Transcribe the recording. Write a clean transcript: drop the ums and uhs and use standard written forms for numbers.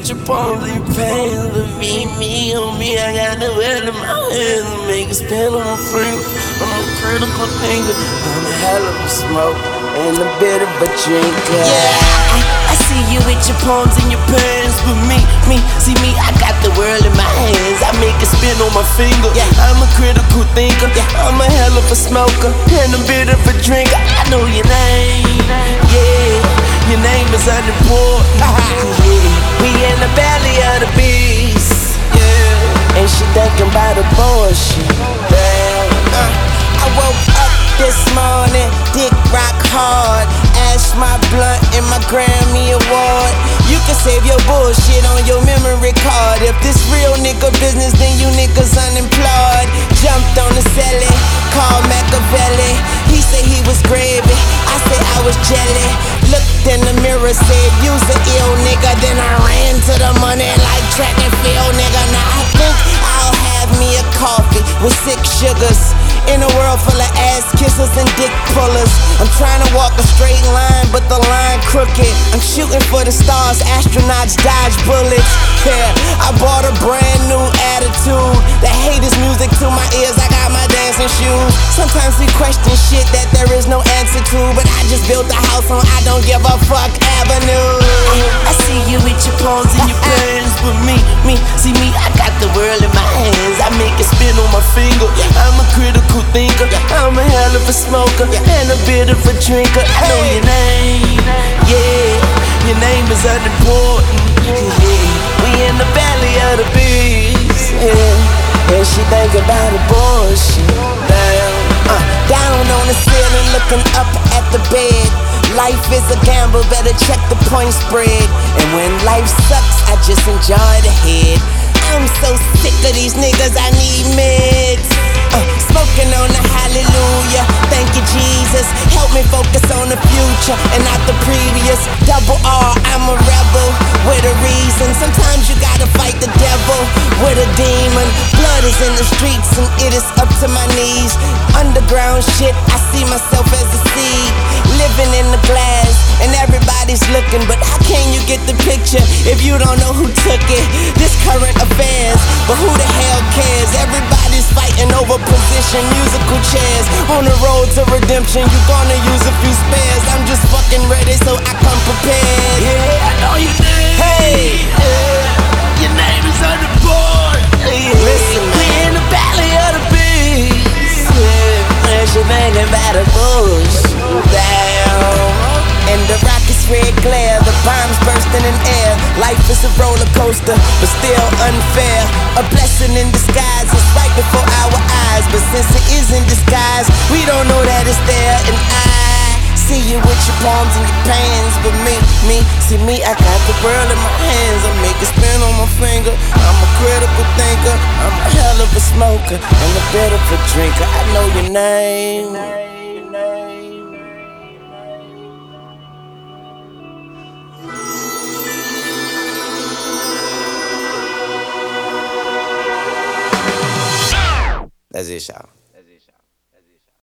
with your palms and your pants. But me, on me, I got the world in my hands. Make it spin on my finger. I'm a critical thinker. I'm a hell of a smoke and a bit of a drinker. Yeah, I see you with your palms and your pants. But see me, I got the world in my hands. I make it spin on my finger. Yeah, I'm a critical thinker. Yeah, I'm a hell of a smoker and a bit of a drinker. I know your name. Yeah, your name is unimportant. We in the belly of the beast. Yeah, and she thinking about abortion. Damn. I woke up this morning, dick rock hard. Ash my blunt and my Grammy award. You can save your bullshit on your memory card. If this real nigga business, then you niggas unemployed. Jumped on the celly, called Machiavelli. He said he was gravy, I said I was jelly. Looked in the mirror, said you's an ill nigga. Then I ran to the money like track and field, nigga. Now I think I'll have me a coffee with 6 sugars. In a world full of ass kissers and dick pullers. I'm trying to walk a straight line, but the line crooked. I'm shooting for the stars, astronauts dodge bullets. Yeah, I bought a brand new attitude that haters music to my ears. I got my dancing shoes. Sometimes we question shit that there is no answer to, but I just built a house on I don't give a fuck avenue. I see you with your palms and your pants, but see me, I got the world in my hands. I make it spin on my finger. I'm a critical thinker. I'm a hell of a smoker and a bit of a drinker. I know your name. Yeah, your name is unimportant. Yeah, we in the belly of the beast. Yeah, and she think about abortion. Damn. Down on the ceiling, looking up at the bed. Life is a gamble, better check the point spread. And when life sucks, I just enjoy the head. I'm so sick of these niggas, I need meds. Smoking on the hallelujah, thank you Jesus. Help me focus on the future and not the previous. Double R, I'm a rebel with a reason. Sometimes you gotta fight the devil with a demon. Blood is in the streets and it is up to my knees. Underground shit, I see myself as a seed. Living in the glass and everybody's looking, but how can you get the picture if you don't know who took it? This current affairs, but who the hell cares? Everybody's fighting over position, musical chairs. On the road to redemption, you gonna use a few spares. I'm just fucking ready, so I come prepared. Yeah, I know your name. Hey, your name is on the board. Listen, we in the valley of the beast. Yeah, and she thinking about a bush. Damn. And the rockets red glare, the bombs bursting in air. Life is a roller coaster, but still unfair. A blessing in disguise, it's right before our eyes. But since it is in disguise, we don't know that it's there. And I see you with your palms and your pants. But see me, I got the world in my hands. I make it spin on my finger. I'm a critical thinker, I'm a hell of a smoker and a bit of a drinker. I know your name. That's it, y'all.